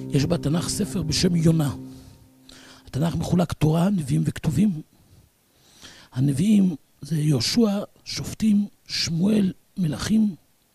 יש בתנ"ך ספר בשם יונה. התנ"ך מחולק תורה, נביאים וכתובים. הנביאים זה יהושע, שופטים, שמואל, מלכים.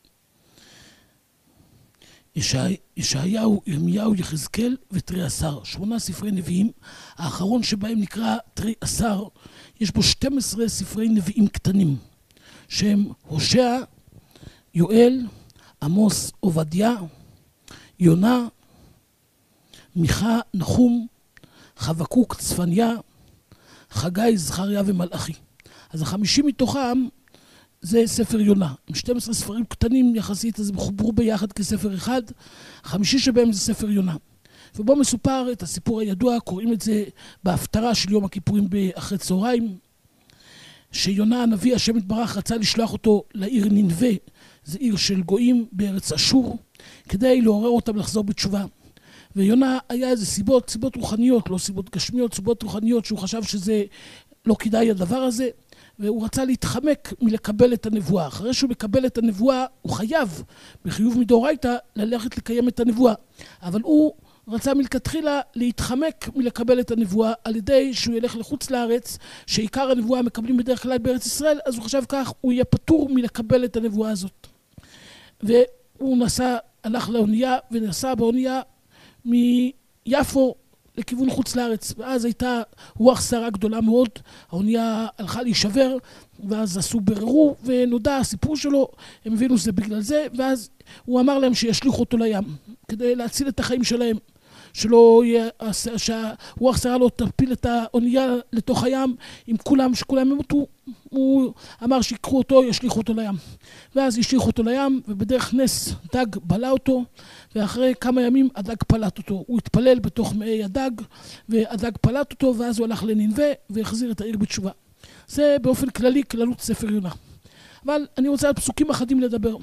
ישעיהו, ירמיהו, יחזקאל ותרי עשר. 8 ספרי נביאים. האחרון שבהם נקרא תרי עשר. יש בו 12 ספרי נביאים קטנים, שהם הושע, יואל, עמוס, עובדיה, יונה, מיכה, נחום, חבקוק, צפניה, חגי, זכריה ומלאכי. אז 50 מתוכם זה ספר יונה. עם 12 ספרים קטנים יחסית, אז הם חוברו ביחד כספר אחד. 5 שבהם זה ספר יונה. ובו מסופר את הסיפור הידוע, קוראים את זה בהפטרה של יום הכיפורים באחרי צהריים, שיונה הנביא, השם יתברך, רצה לשלוח אותו לעיר נינווה, זה עיר של גויים בארץ אשור, כדי לעורר אותם לחזור בתשובה. ויונה היה איזה סיבות רוחניות, לא סיבות גשמיות, סיבות רוחניות, שהוא חשב שזה לא כדאי הדבר הזה, והוא רצה להתחמק מלקבל את הנבואה. אחרי שהוא מקבל את הנבואה, הוא חייב בחיוב מדאורייתא ללכת לקיים את הנבואה. אבל הוא רצה מלכתחילה להתחמק מלקבל את הנבואה על ידי שהוא ילך לחוץ לארץ, שעיקר הנבואה מקבלים בדרך כלל בארץ ישראל, אז הוא חשב כך, הוא יהיה פטור מלקבל את הנבואה הזאת. והוא הלך לאונייה ונסע באונייה מיפו לכיוון חוץ לארץ, ואז הייתה רוח סערה גדולה מאוד, האונייה הלכה להישבר, ואז עשו בררו ונודע הסיפור שלו, הם הבינו שזה בגלל זה, ואז הוא אמר להם שישליחו אותו לים, כדי להציל את החיים שלהם, שלא יהיה, שהרוח סערה לא תפיל את האונייה לתוך הים, עם כולם, שכולם ימותו, הוא אמר שיקחו אותו, ישליחו אותו לים. ואז ישליחו אותו לים, ובדרך נס דג בלע אותו, ואחרי כמה ימים הדג פלט אותו. הוא התפלל בתוך מעי הדג, והדג פלט אותו, ואז הוא הלך לנינווה, והחזיר את העיר בתשובה. זה באופן כללי, כללות ספר יונה. אבל אני רוצה על פסוקים אחדים לדבר.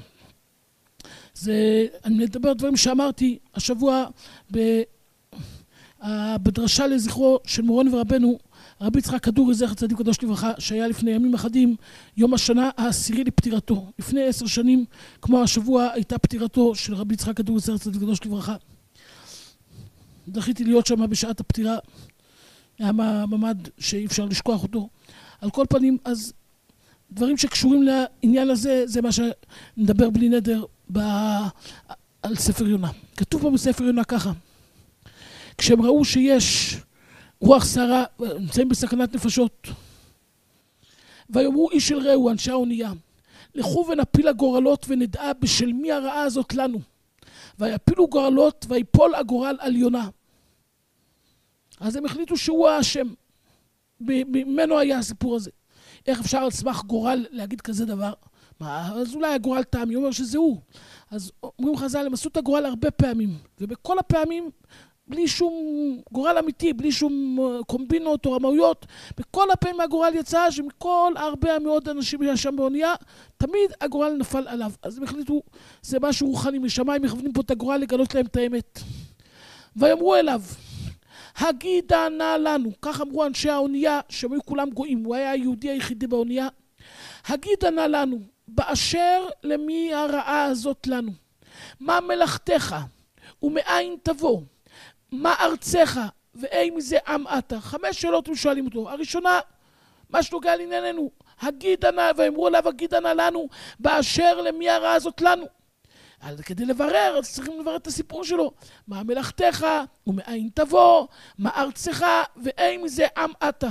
אני מדבר דברים שאמרתי השבוע בדרשה לזכרו של מורנו ורבנו, רבי יצחק כדורי זכר צדיק קדוש לברכה, שהיה לפני ימים אחדים, יום השנה העשירי לפטירתו. לפני 10 שנים, כמו השבוע, הייתה פטירתו של רבי יצחק כדורי זכר צדיק קדוש לברכה. זכיתי להיות שם בשעת הפטירה, היה מעמד שאי אפשר לשכוח אותו. על כל פנים, אז דברים שקשורים לעניין הזה, זה מה שנדבר בלי נדר על ספר יונה. כתוב פה בספר יונה ככה, כשהם ראו שיש רוח סערה, נמצאים בסכנת נפשות, ויאמרו איש אל רעהו, אנשי האונייה, לכו ונפיל הגורלות ונדע בשל מי הרעה הזאת לנו. ויפילו גורלות ויפול הגורל על יונה. אז הם החליטו שהוא האשם, ממנו היה הסיפור הזה. איך אפשר על סמך גורל להגיד כזה דבר? אז אולי הגורל טעמי, אומר שזה הוא. אז אומרים חז"ל, הם עשו את הגורל הרבה פעמים, ובכל הפעמים בלי שום גורל אמיתי, בלי שום קומבינות או רמאויות, בכל הפעמים הגורל יצא שמכל הרבה מאוד אנשים שם באונייה, תמיד הגורל נפל עליו. אז הם החליטו, זה משהו רוחני משמיים, מכוונים פה את הגורל לגלות להם את האמת. ויאמרו אליו, הגידה נא לנו, כך אמרו אנשי האונייה, שהם היו כולם גויים, הוא היה היהודי היחידי באונייה, הגידה נא לנו, באשר למי הרעה הזאת לנו, מה מלאכתך ומאין תבוא, מה ארצך ואי מזה עם אתה. 5 שאלות הם שואלים אותו. הראשונה, מה שנוגע לענייננו, הגידה נא, ואמרו אליו הגידה נא לנו, באשר למי הרעה הזאת לנו. כדי לברר, אז צריכים לברר את הסיפור שלו. מה מלאכתך ומאין תבוא, מה ארצך ואי מזה עם אתה.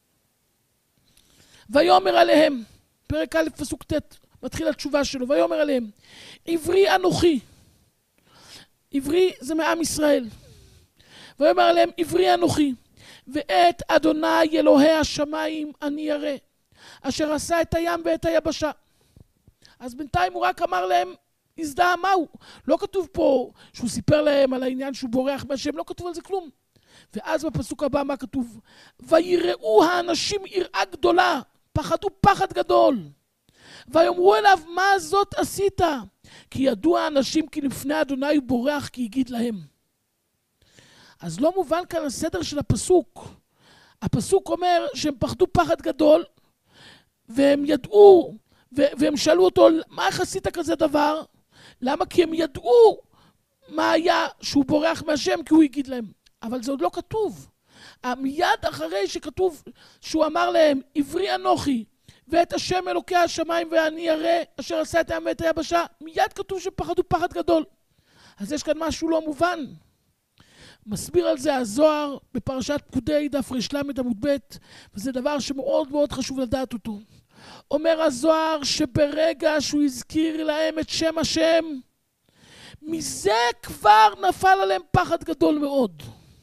ויאמר עליהם, פרק א' פסוק ט', מתחיל התשובה שלו, ויאמר עליהם, עברי אנוכי. עברי זה מעם ישראל. ויאמר עליהם, עברי אנוכי, ואת אדוני אלוהי השמיים אני ירא, אשר עשה את הים ואת היבשה. אז בינתיים הוא רק אמר להם, הזדהה מהו. לא כתוב פה שהוא סיפר להם על העניין שהוא בורח מהשם, לא כתוב על זה כלום. ואז בפסוק הבא מה כתוב? ויראו האנשים יראה גדולה, פחדו פחד גדול. ויאמרו אליו, מה זאת עשית? כי ידעו האנשים כי לפני אדוני הוא בורח כי הגיד להם. אז לא מובן כאן הסדר של הפסוק. הפסוק אומר שהם פחדו פחד גדול, והם ידעו, והם שאלו אותו, מה איך עשית כזה דבר? למה? כי הם ידעו מה היה שהוא בורח מהשם כי הוא יגיד להם. אבל זה עוד לא כתוב. מיד אחרי שכתוב שהוא אמר להם, עברי אנוכי, ואת השם אלוקי השמיים ואני אראה, אשר עשה את הים ואת היבשה, מיד כתוב שפחדו פחד גדול. אז יש כאן משהו לא מובן. מסביר על זה הזוהר בפרשת פקודי דף ר"ל עמוד ב', וזה דבר שמאוד מאוד חשוב לדעת אותו. אומר הזוהר שברגע שהוא הזכיר להם את שם השם, מזה כבר נפל עליהם פחד גדול מאוד.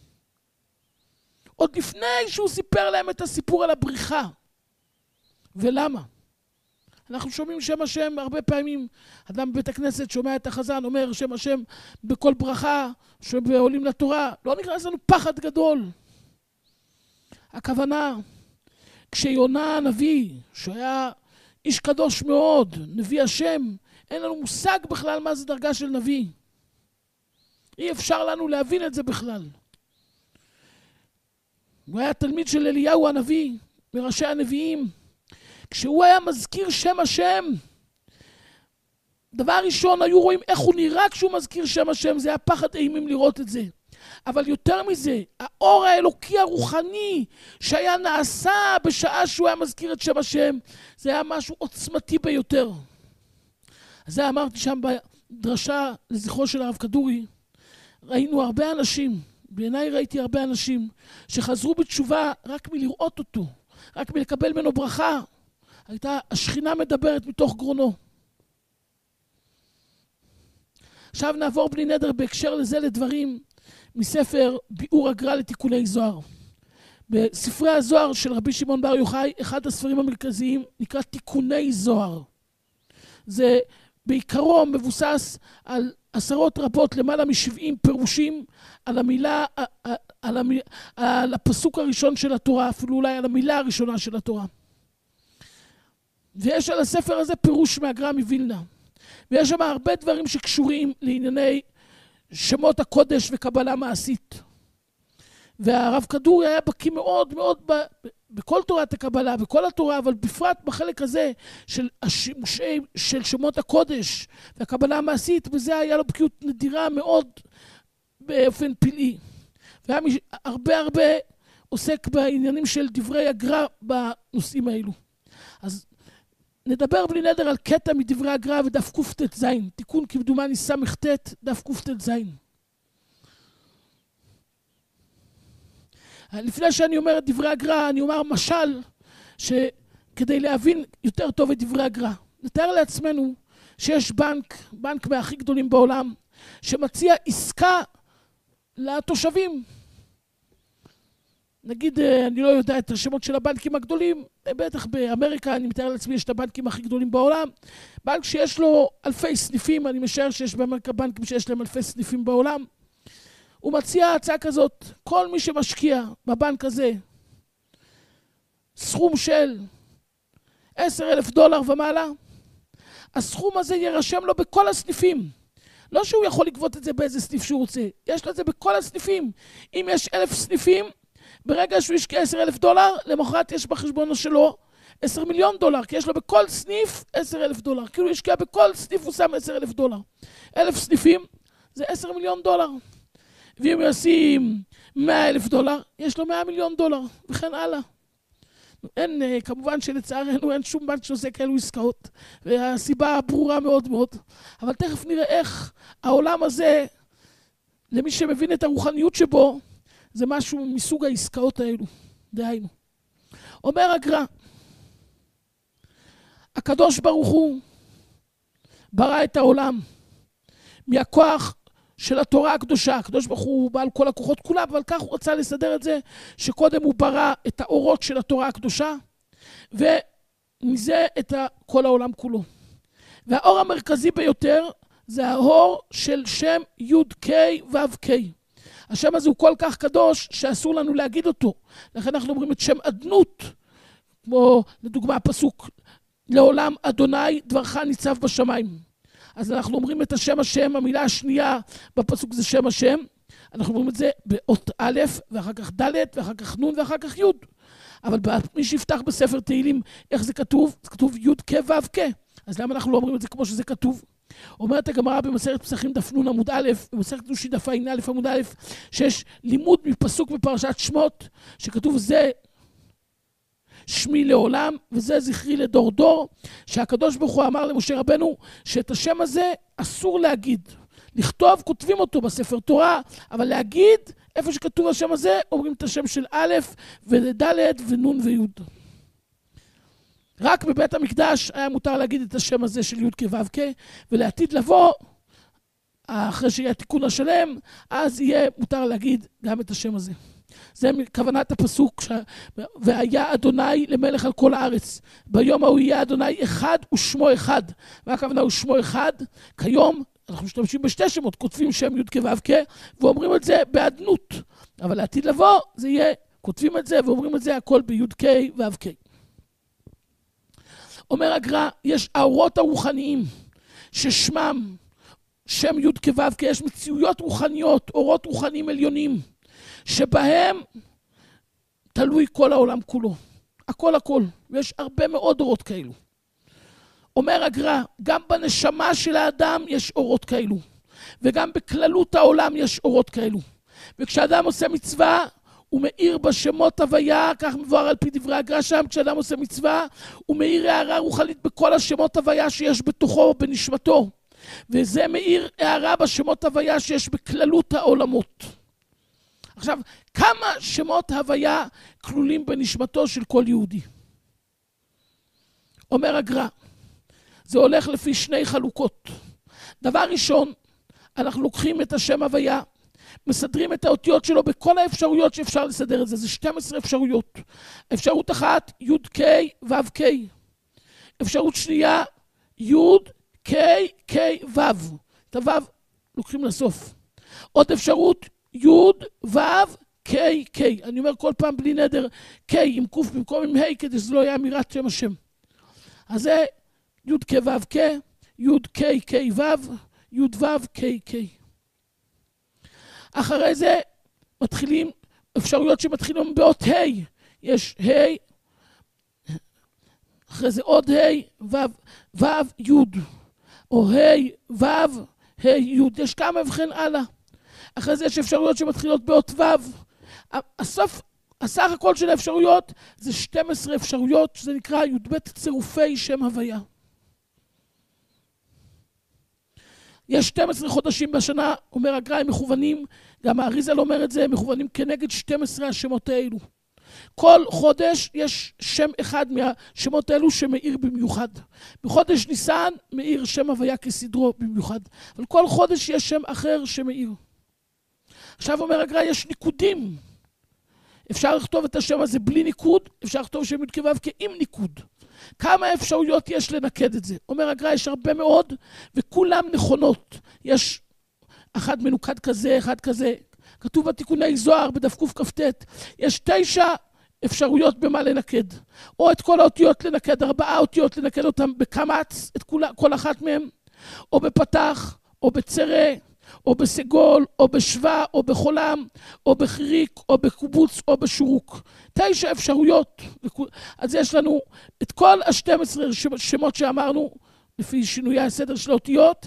עוד לפני שהוא סיפר להם את הסיפור על הבריחה. ולמה? אנחנו שומעים שם השם הרבה פעמים, אדם בבית הכנסת שומע את החזן, אומר שם השם בכל ברכה, שעולים לתורה, לא נכנס לנו פחד גדול. הכוונה, כשיונה הנביא, שהיה איש קדוש מאוד, נביא השם, אין לנו מושג בכלל מה זה דרגה של נביא. אי אפשר לנו להבין את זה בכלל. הוא היה תלמיד של אליהו הנביא, מראשי הנביאים. כשהוא היה מזכיר שם השם, דבר ראשון היו רואים איך הוא נראה כשהוא מזכיר שם השם, זה היה פחד אימים לראות את זה. אבל יותר מזה, האור האלוקי הרוחני שהיה נעשה בשעה שהוא היה מזכיר את שם השם, זה היה משהו עוצמתי ביותר. אז זה אמרתי שם בדרשה לזכרו של הרב כדורי, ראינו הרבה אנשים, בעיניי ראיתי הרבה אנשים, שחזרו בתשובה רק מלראות אותו, רק מלקבל ממנו ברכה. הייתה השכינה מדברת מתוך גרונו. עכשיו נעבור בלי נדר בהקשר לזה לדברים מספר ביאור הגר"א לתיקוני זוהר. בספרי הזוהר של רבי שמעון בר יוחאי, אחד הספרים המרכזיים נקרא תיקוני זוהר. זה בעיקרו מבוסס על עשרות רבות, למעלה מ70 פירושים על המילה, על הפסוק הראשון של התורה, אפילו אולי על המילה הראשונה של התורה. ויש על הספר הזה פירוש מהגר"א מווילנה. ויש שם הרבה דברים שקשורים לענייני שמות הקודש וקבלה מעשית. והרב כדורי היה בקיא מאוד מאוד בכל תורת הקבלה, בכל התורה, אבל בפרט בחלק הזה של השימושי של שמות הקודש והקבלה המעשית, וזה היה לו בקיאות נדירה מאוד באופן פלאי. והיה הרבה עוסק בעניינים של דברי הגר"א בנושאים האלו. אז נדבר בלי נדר על קטע מדברי הגר"א ודף קט"ז, תיקון כמדומני ס"ט דף קט"ז. לפני שאני אומר את דברי הגר"א, אני אומר משל שכדי להבין יותר טוב את דברי הגר"א. נתאר לעצמנו שיש בנק מהכי גדולים בעולם, שמציע עסקה לתושבים. נגיד, אני לא יודע את השמות של הבנקים הגדולים, בטח באמריקה, אני מתאר לעצמי, יש את הבנקים הכי גדולים בעולם. בנק שיש לו אלפי סניפים, אני משער שיש באמריקה בנקים שיש להם אלפי סניפים בעולם. הוא מציע הצעה כזאת, כל מי שמשקיע בבנק הזה סכום של $10,000 ומעלה, הסכום הזה יירשם לו בכל הסניפים. לא שהוא יכול לגבות את זה באיזה סניף שהוא רוצה, יש לו את זה בכל הסניפים. אם יש 1,000 סניפים, ברגע שהוא ישקיע $10,000, למחרת יש בחשבונו שלו $10 מיליון, כי יש לו בכל סניף $10,000. כאילו הוא ישקיע בכל סניף, הוא שם $10,000. 1,000 סניפים זה $10 מיליון. ואם הוא ישים $100,000, יש לו $100 מיליון, וכן הלאה. אין, כמובן שלצערנו אין שום בנק שעושה כאלו עסקאות, והסיבה ברורה מאוד מאוד. אבל תכף נראה איך העולם הזה, למי שמבין את הרוחניות שבו, זה משהו מסוג העסקאות האלו. דהיינו. אומר הגר"א, הקדוש ברוך הוא ברא את העולם מהכוח של התורה הקדושה. הקדוש ברוך הוא בעל כל הכוחות כולם, אבל כך הוא רצה לסדר את זה, שקודם הוא ברא את האורות של התורה הקדושה, ומזה את כל העולם כולו. והאור המרכזי ביותר זה האור של שם י' ק' ו' ק'. השם הזה הוא כל כך קדוש שאסור לנו להגיד אותו. לכן אנחנו אומרים את שם אדנות, כמו לדוגמה הפסוק, לעולם אדוני דברך ניצב בשמיים. אז אנחנו אומרים את השם, המילה השנייה בפסוק זה שם השם. אנחנו אומרים את זה באות א', ואחר כך ד', ואחר כך נ', ואחר כך י'. אבל מי שיפתח בספר תהילים, איך זה כתוב? זה כתוב י' ק' ו' ק'. אז למה אנחנו לא אומרים את זה כמו שזה כתוב? אומרת הגמרא במסכת פסחים דף נ עמוד א', במסכת קידושין דף ע' עמוד א', שיש לימוד מפסוק בפרשת שמות, שכתוב זה שמי לעולם וזה זכרי לדור דור, שהקדוש ברוך הוא אמר למשה רבנו שאת השם הזה אסור להגיד. לכתוב, כותבים אותו בספר תורה, אבל להגיד, איפה שכתוב השם הזה, אומרים את השם של א' וד' ונ' וי'. רק בבית המקדש היה מותר להגיד את השם הזה של י' כ' ו' כ', ולעתיד לבוא, אחרי שיהיה התיקון השלם, אז יהיה מותר להגיד גם את השם הזה. זה כוונת הפסוק, והיה אדוני למלך על כל הארץ. ביום ההוא יהיה אדוני אחד ושמו אחד. והכוונה הוא שמו אחד. כיום אנחנו משתמשים בשתי שמות, כותבים שם י' כ' ו' כ', ואומרים את זה בעדנות. אבל לעתיד לבוא, זה יהיה, כותבים את זה ואומרים את זה הכל בי' כ' ו' כ'. אומר הגר"א, יש האורות הרוחניים ששמם שם י' כ' ו' כ', יש מציאויות רוחניות, אורות רוחניים עליונים, שבהם תלוי כל העולם כולו. הכל. ויש הרבה מאוד אורות כאלו. אומר הגר"א, גם בנשמה של האדם יש אורות כאלו. וגם בכללות העולם יש אורות כאלו. וכשאדם עושה מצווה, הוא מאיר בשמות הוויה, כך מבואר על פי דברי הגר"א שם, כשאדם עושה מצווה, הוא מאיר הערה רוחנית בכל השמות הוויה שיש בתוכו, בנשמתו. וזה מאיר הערה בשמות הוויה שיש בכללות העולמות. עכשיו, כמה שמות הוויה כלולים בנשמתו של כל יהודי? אומר הגר"א, זה הולך לפי שני חלוקות. דבר ראשון, אנחנו לוקחים את השם הוויה, מסדרים את האותיות שלו בכל האפשרויות שאפשר לסדר את זה. זה 12 אפשרויות. אפשרות אחת, י' כ' ו' כ'. אפשרות שנייה, י' כ' כ' ו'. את הו' לוקחים לסוף. עוד אפשרות, י' ו' כ' כ'. אני אומר כל פעם בלי נדר, כ' עם ק' במקום עם ה', כדי שזה לא יהיה אמירת שם השם. אז זה י' כ' ו' כ', י' כ' כ' ו', י' ו' כ' כ'. אחרי זה מתחילים אפשרויות שמתחילים באות ה'. יש ה', אחרי זה עוד ה', ו' י', או ה', ו', ה', י'. יש כמה וכן הלאה. אחרי זה יש אפשרויות שמתחילות באות ו'. הסך הכל של האפשרויות זה 12 אפשרויות, שזה נקרא י"ב צירופי שם הוויה. יש 12 חודשים בשנה, אומר הגר"א, הם מכוונים, גם האריז"ל אומר את זה, מכוונים כנגד 12 השמות האלו. כל חודש יש שם אחד מהשמות האלו שמאיר במיוחד. בחודש ניסן מאיר שם הוויה כסדרו במיוחד, אבל כל חודש יש שם אחר שמאיר. עכשיו אומר הגר"א, יש ניקודים. אפשר לכתוב את השם הזה בלי ניקוד, אפשר לכתוב שם י' כ' ו' כ' עם ניקוד. כמה אפשרויות יש לנקד את זה? אומר הגר"א, יש הרבה מאוד, וכולם נכונות. יש אחד מנוקד כזה, אחד כזה. כתוב בתיקוני זוהר בדף קכ"ט, יש 9 אפשרויות במה לנקד. או את כל האותיות לנקד, 4 אותיות לנקד אותם בקמץ, את כל אחת מהם, או בפתח, או בצרה, או בסגול, או בשווה, או בחולם, או בחיריק, או בקובוץ, או בשורוק. 9 אפשרויות. אז יש לנו את כל ה-12 שמות שאמרנו, לפי שינויי הסדר של האותיות.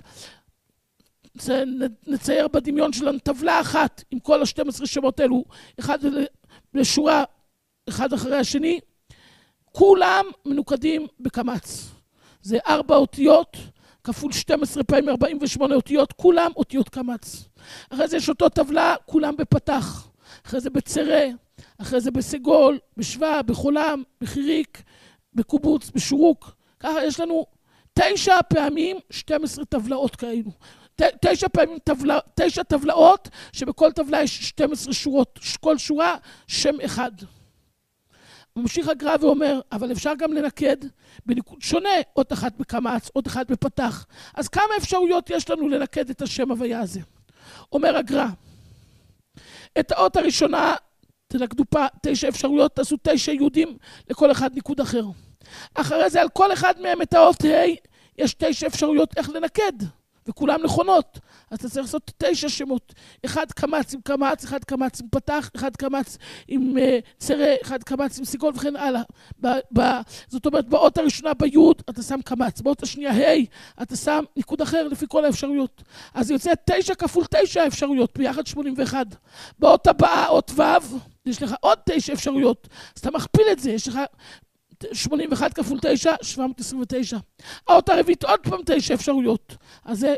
נצייר בדמיון שלנו טבלה אחת עם כל ה-12 שמות האלו, אחד לשורה, אחד אחרי השני. כולם מנוקדים בקמץ. זה 4 אותיות, כפול 12 פעמים 48 אותיות, כולם אותיות קמץ. אחרי זה יש אותו טבלה, כולם בפתח. אחרי זה בצרה, אחרי זה בסגול, בשווה, בחולם, בחיריק, בקובוץ, בשורוק. ככה יש לנו 9 פעמים 12 טבלאות כאלו. 9 פעמים 9 טבלאות, שבכל טבלה יש 12 שורות, כל שורה שם אחד. ממשיך הגר"א ואומר, אבל אפשר גם לנקד בניקוד שונה, אות אחת בקמץ, אות אחת בפתח. אז כמה אפשרויות יש לנו לנקד את השם הוויה הזה? אומר הגר"א, את האות הראשונה תנקדו פה 9 אפשרויות, תעשו 9 יהודים, לכל אחד ניקוד אחר. אחרי זה על כל אחד מהם את האות ה' יש 9 אפשרויות איך לנקד. וכולם נכונות. אז אתה צריך לעשות 9 שמות. אחד קמץ עם קמץ, אחד קמץ עם פתח, אחד קמץ עם צרה, אחד קמץ עם סיגול וכן הלאה. זאת אומרת, באות הראשונה ביוד אתה שם קמץ, באות השנייה ה' אתה שם ניקוד אחר לפי כל האפשרויות. אז יוצא 9 כפול 9 אפשרויות, ביחד 81. באות הבאה, אות ו', יש לך עוד 9 אפשרויות. אז אתה מכפיל את זה, יש לך 81 כפול 9, 729. האות הרביעית עוד פעם 9 אפשרויות. אז זה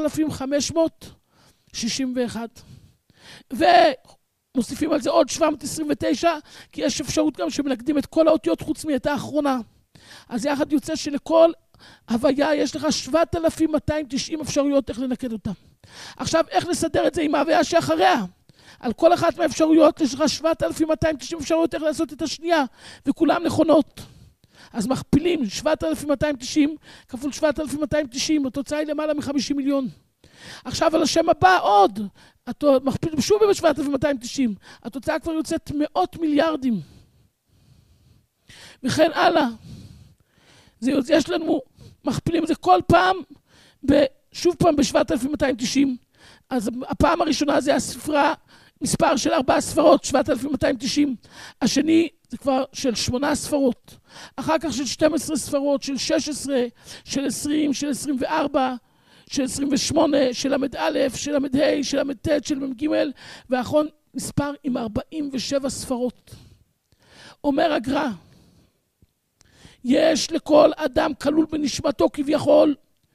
6,561. ומוסיפים על זה עוד 729, כי יש אפשרות גם שמנקדים את כל האותיות חוץ מאת האחרונה. אז יחד יוצא שלכל הוויה יש לך 7,290 אפשרויות איך לנקד אותה. עכשיו, איך לסדר את זה עם ההוויה שאחריה? על כל אחת מהאפשרויות יש לך 7,290 אפשרויות איך לעשות את השנייה, וכולם נכונות. אז מכפילים 7,290 כפול 7,290, התוצאה היא למעלה מ-50 מיליון. עכשיו על השם הבא עוד, מכפילים שוב ב-7,290, התוצאה כבר יוצאת מאות מיליארדים. וכן הלאה. יש לנו, מכפילים את זה כל פעם, שוב פעם ב-7,290. אז הפעם הראשונה זה הספרה, מספר של 4 ספרות, 7,290. השני זה כבר של 8 ספרות. אחר כך של 12 ספרות, של 16, של 20, של 24, של 28, של למד א', של למד ה', של למד ט', של מ"ג, ואחרון מספר עם 47 ספרות. אומר הגר"א, יש לכל אדם כלול בנשמתו כביכול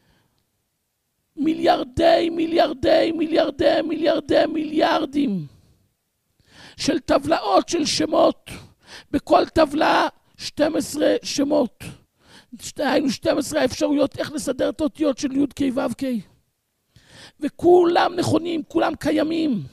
מיליארדים של טבלאות של שמות, בכל טבלה 12 שמות. היינו 12 האפשרויות איך לסדר את האותיות של י' ק' ו' ק'. וכולם נכונים, כולם קיימים.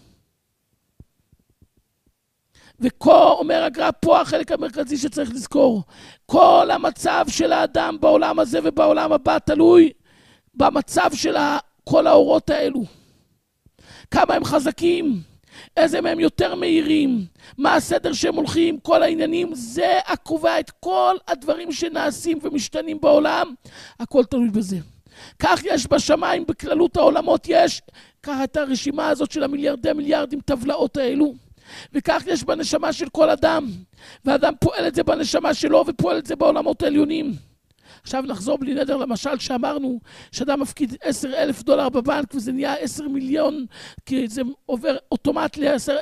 וכה אומר הגר"א, פה החלק המרכזי שצריך לזכור, כל המצב של האדם בעולם הזה ובעולם הבא תלוי במצב של כל האורות האלו. כמה הם חזקים, איזה מהם יותר מהירים, מה הסדר שהם הולכים, כל העניינים, זה הקובע את כל הדברים שנעשים ומשתנים בעולם, הכל תלוי בזה. כך יש בשמיים, בכללות העולמות יש, ככה את הרשימה הזאת של מיליארדים טבלאות האלו, וכך יש בנשמה של כל אדם, ואדם פועל את זה בנשמה שלו ופועל את זה בעולמות העליונים. עכשיו נחזור בלי נדר למשל שאמרנו שאדם מפקיד $10,000 בבנק וזה נהיה 10 מיליון, כי זה עובר אוטומט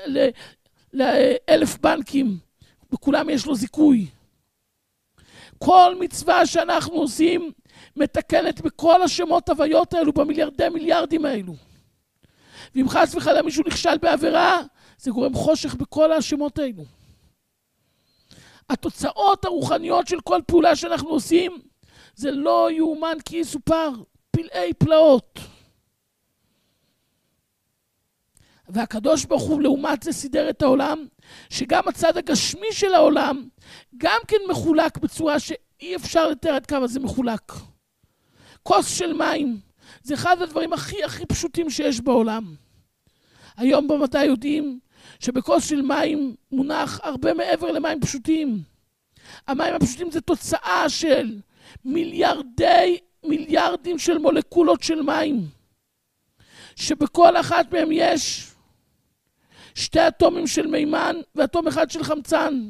ל1,000 בנקים, וכולם יש לו זיכוי. כל מצווה שאנחנו עושים מתקנת בכל השמות הוויות האלו, במיליארדים האלו. ואם חס וחלילה מישהו נכשל בעבירה, זה גורם חושך בכל השמות האלו. התוצאות הרוחניות של כל פעולה שאנחנו עושים, זה לא יאומן כי יסופר, פלאי פלאות. והקדוש ברוך הוא לעומת זה סידר את העולם, שגם הצד הגשמי של העולם, גם כן מחולק בצורה שאי אפשר לתאר עד כמה זה מחולק. כוס של מים, זה אחד הדברים הכי פשוטים שיש בעולם. היום במדע יודעים שבכוס של מים מונח הרבה מעבר למים פשוטים. המים הפשוטים זה תוצאה של מיליארדים של מולקולות של מים, שבכל אחת מהם יש 2 אטומים של מימן ואטום אחד של חמצן,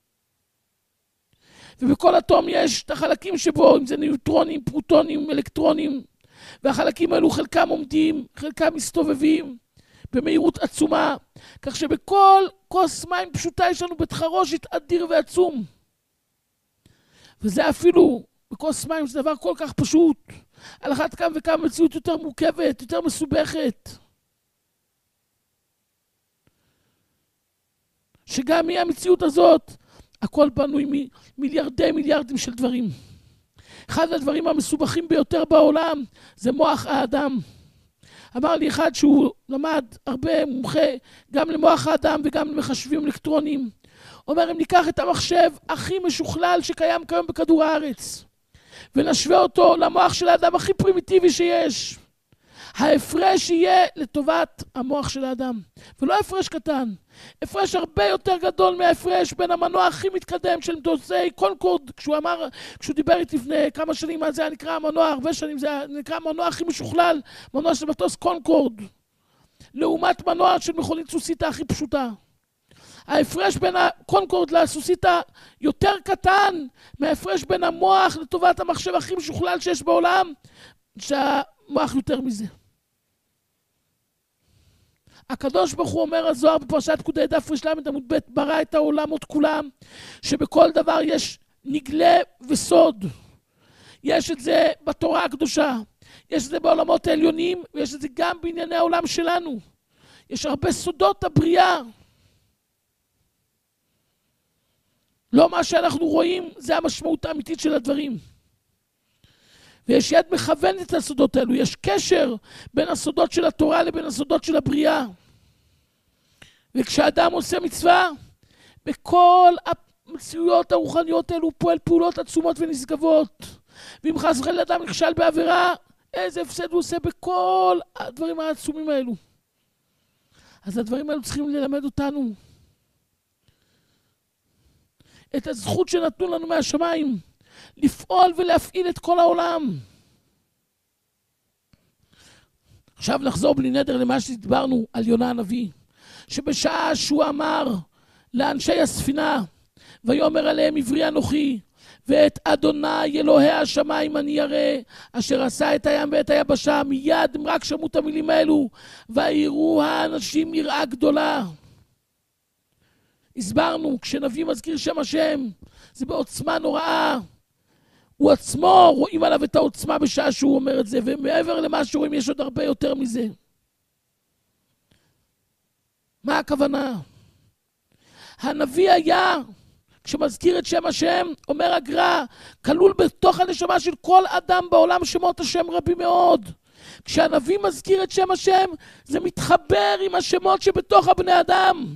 ובכל אטום יש את החלקים שבו, אם זה ניוטרונים, פרוטונים, אלקטרונים, והחלקים האלו חלקם עומדים, חלקם מסתובבים במהירות עצומה, כך שבכל כוס מים פשוטה יש לנו בית חרושת אדיר ועצום. וזה אפילו בכוס מים זה דבר כל כך פשוט, על אחת כמה וכמה מציאות יותר מורכבת, יותר מסובכת, שגם מהמציאות הזאת הכל בנוי מיליארדים של דברים. אחד הדברים המסובכים ביותר בעולם זה מוח האדם. אמר לי אחד שהוא למד הרבה, מומחה גם למוח האדם וגם למחשבים אלקטרונים, אומר, אם ניקח את המחשב הכי משוכלל שקיים כיום בכדור הארץ ונשווה אותו למוח של האדם הכי פרימיטיבי שיש, ההפרש יהיה לטובת המוח של האדם, ולא הפרש קטן, הפרש הרבה יותר גדול מההפרש בין המנוע הכי מתקדם של מטוסי קונקורד. כשהוא דיבר איתי לפני כמה שנים מה זה נקרא המנוע, הרבה שנים זה נקרא המנוע הכי משוכלל, מנוע של מטוס קונקורד, לעומת מנוע של מכונית סוסיתא הכי פשוטה. ההפרש בין הקונקורד לסוסיתא יותר קטן מההפרש בין המוח לטובת המחשב הכי משוכלל שיש בעולם, שהמוח יותר מזה. הקדוש ברוך הוא אומר הזוהר בפרשת פקודי דף ר"ל עמוד ב', ברא את העולמות כולם, שבכל דבר יש נגלה וסוד. יש את זה בתורה הקדושה, יש את זה בעולמות העליונים, ויש את זה גם בענייני העולם שלנו. יש הרבה סודות הבריאה. לא מה שאנחנו רואים, זה המשמעות האמיתית של הדברים. ויש יד מכוונת את הסודות האלו, יש קשר בין הסודות של התורה לבין הסודות של הבריאה. וכשאדם עושה מצווה, בכל המציאויות הרוחניות האלו הוא פועל פעולות עצומות ונשגבות. ואם חס וחלילה אדם נכשל בעבירה, איזה הפסד הוא עושה בכל הדברים העצומים האלו. אז הדברים האלו צריכים ללמד אותנו את הזכות שנתנו לנו מהשמיים, לפעול ולהפעיל את כל העולם. עכשיו נחזור בלי נדר למה שדיברנו על יונה הנביא, שבשעה שהוא אמר לאנשי הספינה, ויאמר עליהם עברי אנוכי, ואת אדוני אלוהי השמיים אני ירא, אשר עשה את הים ואת היבשה, מיד הם רק שמעו את המילים האלו, ויראו האנשים יראה גדולה. הסברנו, כשנביא מזכיר שם השם, זה בעוצמה נוראה. הוא עצמו, רואים עליו את העוצמה בשעה שהוא אומר את זה, ומעבר למה שרואים יש עוד הרבה יותר מזה. מה הכוונה? הנביא היה, כשמזכיר את שם השם, אומר הגר"א, כלול בתוך הנשמה של כל אדם בעולם שמות השם רבים מאוד. כשהנביא מזכיר את שם השם, זה מתחבר עם השמות שבתוך הבני אדם.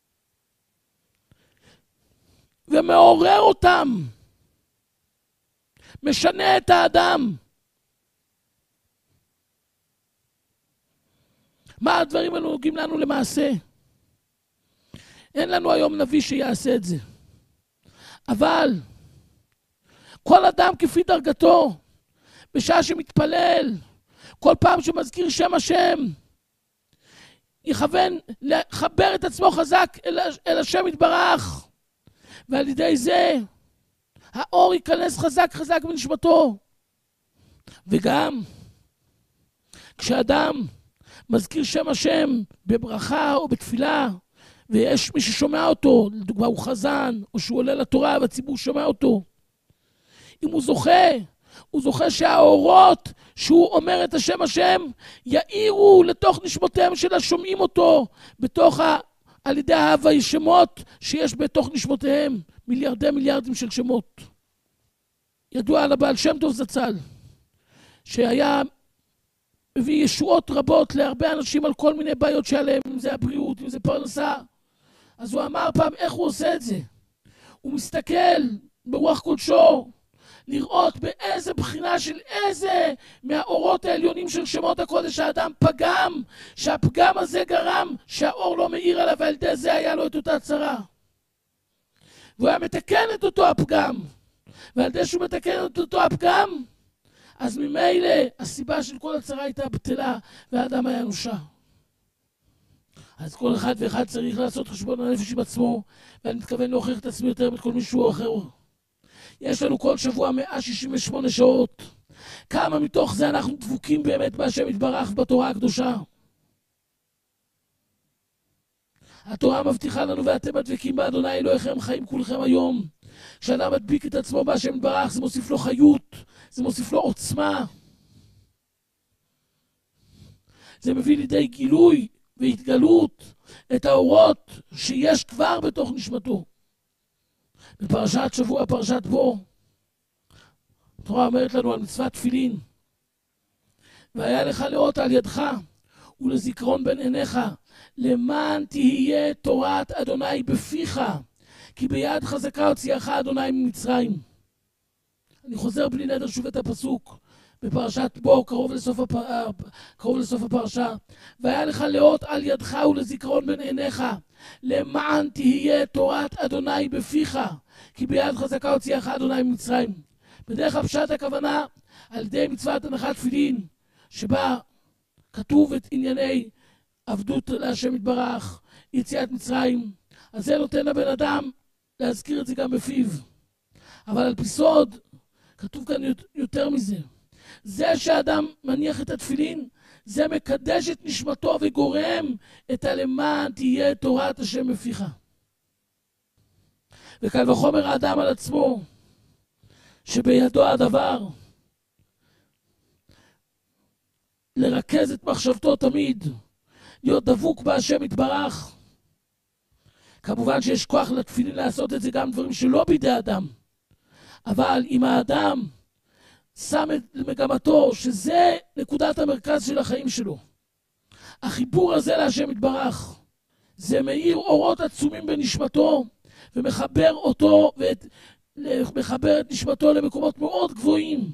ומעורר אותם. משנה את האדם. מה הדברים האלו נוגעים לנו למעשה? אין לנו היום נביא שיעשה את זה. אבל כל אדם כפי דרגתו, בשעה שמתפלל, כל פעם שמזכיר שם השם, יכוון לחבר את עצמו חזק אל השם יתברך, ועל ידי זה האור ייכנס חזק חזק בנשמתו. וגם כשאדם מזכיר שם השם בברכה או בתפילה, ויש מי ששומע אותו, לדוגמה הוא חזן, או שהוא עולה לתורה והציבור שומע אותו, אם הוא זוכה שהאורות שהוא אומר את השם השם יאירו לתוך נשמותיהם של השומעים אותו, על ידי ההווי שמות שיש בתוך נשמותיהם, מיליארדים של שמות. ידוע על הבעל שם טוב זצ"ל, שהיה מביא ישועות רבות להרבה אנשים על כל מיני בעיות שעליהם, אם זה הבריאות, אם זה פרנסה. אז הוא אמר פעם איך הוא עושה את זה. הוא מסתכל ברוח קודשו, לראות באיזה בחינה של איזה מהאורות העליונים של שמות הקודש האדם פגם, שהפגם הזה גרם שהאור לא מאיר עליו, ועל ידי זה היה לו את אותה צרה. והוא היה מתקן את אותו הפגם, ועל ידי שהוא מתקן את אותו הפגם, אז ממילא הסיבה של כל הצרה הייתה בטלה, והאדם היה נושע. אז כל אחד ואחד צריך לעשות חשבון הנפש עם עצמו, ואני מתכוון להוכיח את עצמי יותר מכל מישהו אחר. יש לנו כל שבוע 168 שעות. כמה מתוך זה אנחנו דבוקים באמת בהשם יתברך בתורה הקדושה? התורה מבטיחה לנו ואתם מדבקים באדוני אלוהיכם חיים כולכם היום. כשאדם מדביק את עצמו בהשם יתברך זה מוסיף לו חיות, זה מוסיף לו עוצמה. זה מביא לידי גילוי והתגלות את האורות שיש כבר בתוך נשמתו. בפרשת שבוע, פרשת בו, התורה אומרת לנו על מצוות תפילין, והיה לך לאות על ידך ולזיכרון בין עיניך, למען תהיה תורת אדוני בפיך, כי ביד חזקה הוציאך אדוני ממצרים. אני חוזר בלי נדר שוב את הפסוק, בפרשת בו, קרוב לסוף הפרשה, והיה לך לאות על ידך ולזיכרון בין עיניך, למען תהיה תורת אדוני בפיך, כי ביד חזקה הוציאך אדוני ממצרים. בדרך הפשט הכוונה על ידי מצוות הנחת תפילין, שבה כתוב את ענייני עבדות להשם יתברך, יציאת מצרים, אז זה נותן לבן אדם להזכיר את זה גם בפיו. אבל על פי סוד, כתוב כאן יותר מזה. זה שהאדם מניח את התפילין, זה מקדש את נשמתו וגורם את הלמען תהיה תורת השם בפיך. וקל וחומר האדם על עצמו, שבידו הדבר, לרכז את מחשבתו תמיד, להיות דבוק בהשם יתברך. כמובן שיש כוח לתפילין לעשות את זה גם דברים שלא בידי האדם. אבל אם האדם שם את מגמתו, שזה נקודת המרכז של החיים שלו, החיבור הזה להשם יתברך, זה מאיר אורות עצומים בנשמתו, ומחבר אותו, מחבר את נשמתו למקומות מאוד גבוהים.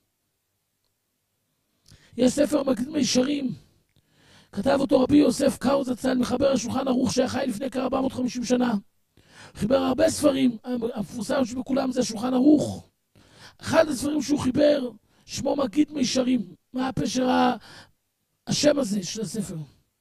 יש ספר מגיד מישרים, כתב אותו רבי יוסף קארו זצ"ל, מחבר השולחן ערוך שחי לפני כ-450 שנה. חיבר הרבה ספרים, המפורסם שבכולם זה השולחן ערוך. אחד הספרים שהוא חיבר, שמו מגיד מישרים. מה הפשר השם הזה של הספר?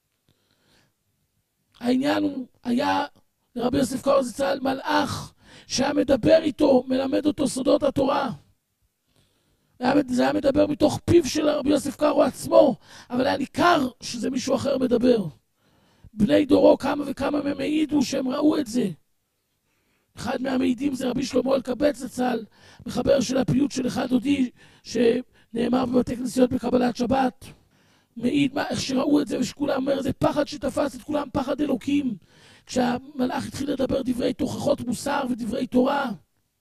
העניין הוא, היה לרבי יוסף קארו זצ"ל מלאך שהיה מדבר איתו, מלמד אותו סודות התורה. זה היה מדבר מתוך פיו של רבי יוסף קארו עצמו, אבל היה ניכר שזה מישהו אחר מדבר. בני דורו כמה וכמה מהם העידו שהם ראו את זה. אחד מהמעידים זה רבי שלמה אלקבץ זצ"ל, מחבר של הפיוט של אחד דודי שנאמר בבתי כנסיות בקבלת שבת. מעיד איך שראו את זה, ושכולם אומר, זה פחד שתפס את כולם, פחד אלוקים. כשהמלאך התחיל לדבר דברי תוכחות מוסר ודברי תורה.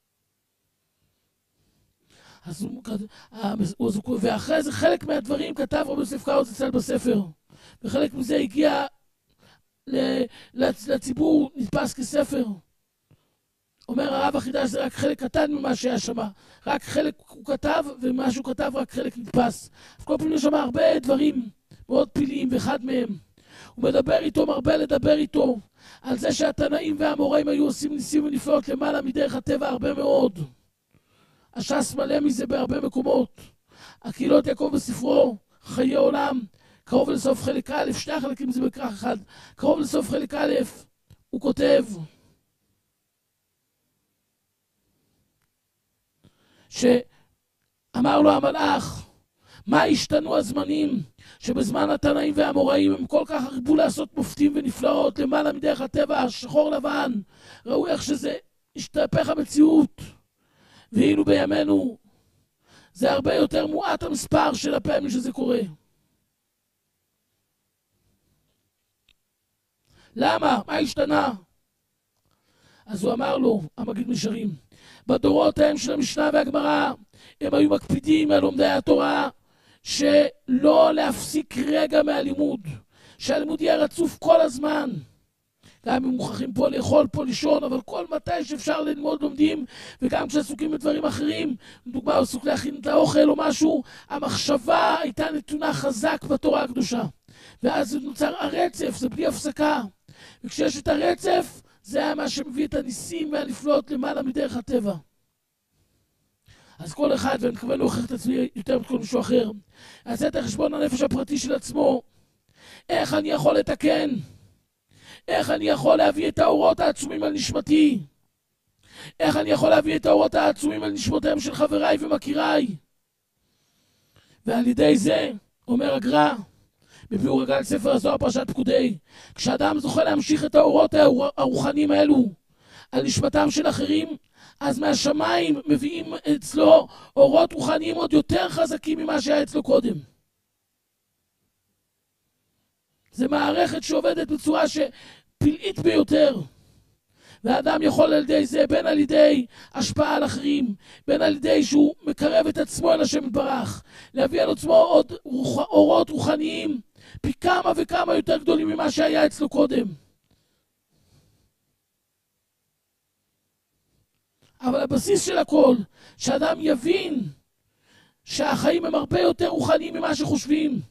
ואחרי זה חלק מהדברים כתב רבי יוסף קארו זצ"ל בספר, וחלק מזה הגיע לציבור, נתפס כספר. אומר הרב החידש, זה רק חלק קטן ממה שהיה שם, רק חלק הוא כתב, ומה שהוא כתב רק חלק נתפס. כל פעם יש שם הרבה דברים מאוד פלאיים, ואחד מהם הוא מדבר איתו, מרבה לדבר איתו על זה שהתנאים והאמוראים היו עושים ניסים ונפלאות למעלה מדרך הטבע הרבה מאוד. הש"ס מלא מזה בהרבה מקומות. הקהילות יעקב בספרו חיי עולם, קרוב לסוף חלק א', שני החלקים זה בכרך אחד, קרוב לסוף חלק א', הוא כותב שאמר לו המלאך, מה השתנו הזמנים שבזמן התנאים והאמוראים הם כל כך הרבו לעשות מופתים ונפלאות למעלה מדרך הטבע השחור לבן, ראו איך שזה השתהפך המציאות, ואילו בימינו זה הרבה יותר מועט המספר של הפעמים שזה קורה. למה? מה השתנה? אז הוא אמר לו, המגיד מישרים, בדורות ההם של המשנה והגמרא, הם היו מקפידים על לומדי התורה שלא להפסיק רגע מהלימוד, שהלימוד יהיה רצוף כל הזמן. גם אם מוכרחים פה לאכול, פה לישון, אבל כל מתי שאפשר ללמוד לומדים, וגם כשעסוקים בדברים אחרים, לדוגמה, עסוק להכין את האוכל או משהו, המחשבה הייתה נתונה חזק בתורה הקדושה. ואז נוצר הרצף, זה בלי הפסקה. וכשיש את הרצף, זה היה מה שמביא את הניסים והנפלאות למעלה מדרך הטבע. אז כל אחד, ואני מקווה להוכיח את עצמי יותר מכל מישהו אחר, יעשה את החשבון הנפש הפרטי של עצמו. איך אני יכול לתקן? איך אני יכול להביא את האורות העצומים על נשמתי? איך אני יכול להביא את האורות העצומים על נשמותיהם של חבריי ומכיריי? ועל ידי זה, אומר הגר"א, בביאור הגל ספר הזוהר פרשת פקודי, כשאדם זוכה להמשיך את האורות הרוחניים האלו על נשמתם של אחרים, אז מהשמיים מביאים אצלו אורות רוחניים עוד יותר חזקים ממה שהיה אצלו קודם. זה מערכת שעובדת בצורה שפלאית ביותר. והאדם יכול על ידי זה, בין על ידי השפעה על אחרים, בין על ידי שהוא מקרב את עצמו אל השם יתברך, להביא על עצמו עוד אורות רוחניים, פי כמה וכמה יותר גדולים ממה שהיה אצלו קודם. אבל הבסיס של הכל, שאדם יבין שהחיים הם הרבה יותר רוחניים ממה שחושבים.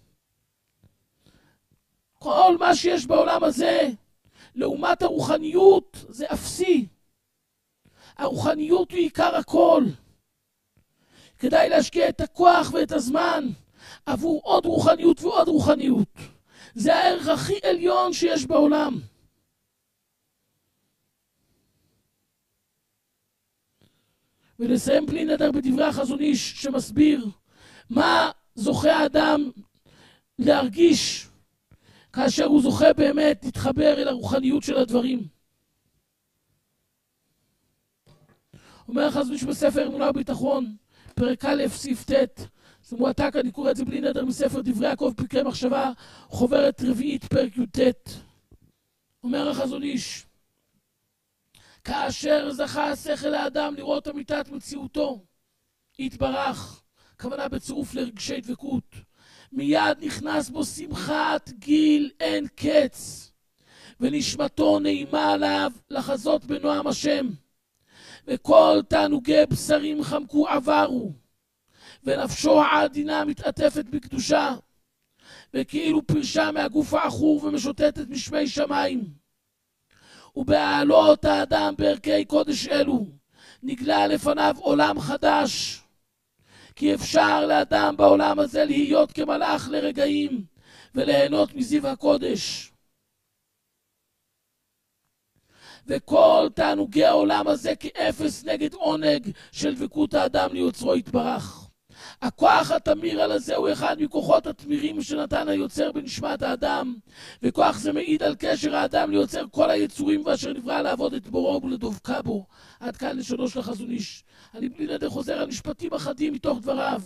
כל מה שיש בעולם הזה, לעומת הרוחניות, זה אפסי. הרוחניות היא עיקר הכל. כדאי להשקיע את הכוח ואת הזמן עבור עוד רוחניות ועוד רוחניות. זה הערך הכי עליון שיש בעולם. ונסיים בלי נדר בדברי החזון איש שמסביר מה זוכה האדם להרגיש כאשר הוא זוכה באמת להתחבר אל הרוחניות של הדברים. אומר החזון איש בספר אמונה וביטחון, פרק א' סעיף ט', זה מועתק, אני קורא את זה בלי נדר מספר דברי יעקב פרקי מחשבה, חוברת רביעית פרק י"ט. אומר החזון איש, כאשר זכה השכל האדם לראות אמיתת מציאותו, התברך, כוונה בצירוף לרגשי דבקות, מיד נכנס בו שמחת גיל אין קץ, ונשמתו נעימה עליו לחזות בנועם השם, וכל תענוגי בשרים חמקו עברו, ונפשו העדינה מתעטפת בקדושה, וכאילו פרשה מהגוף האחור ומשוטטת משמי שמיים. ובעלות האדם בערכי קודש אלו נגלה לפניו עולם חדש, כי אפשר לאדם בעולם הזה להיות כמלאך לרגעים וליהנות מזיו הקודש. וכל תענוגי העולם הזה כאפס נגד עונג של דבקות האדם ליוצרו יתברך. הכוח התמיר על הזה הוא אחד מכוחות התמירים שנתן היוצר בנשמת האדם, וכוח זה מעיד על קשר האדם ליוצר כל היצורים ואשר נברא לעבוד את בוראו ולדבקה בו. עד כאן לשונו של החזון איש. אני בלי נדר חוזר על משפטים אחדים מתוך דבריו.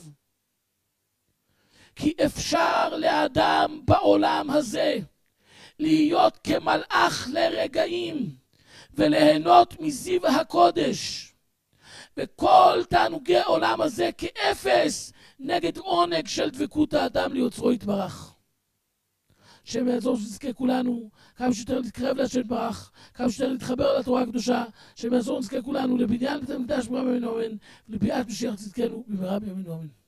כי אפשר לאדם בעולם הזה להיות כמלאך לרגעים וליהנות מזיו הקודש, וכל תענוגי עולם הזה כאפס נגד עונג של דבקות האדם ליוצרו יתברך. השם יעזור שנזכה כולנו כמה שיותר להתקרב להשם יתברך, כמה שיותר להתחבר לתורה הקדושה. השם יעזור שנזכה כולנו לבניין בית המקדש במהרה בימינו אמן, ולביאת משיח צדקנו במהרה בימינו אמן.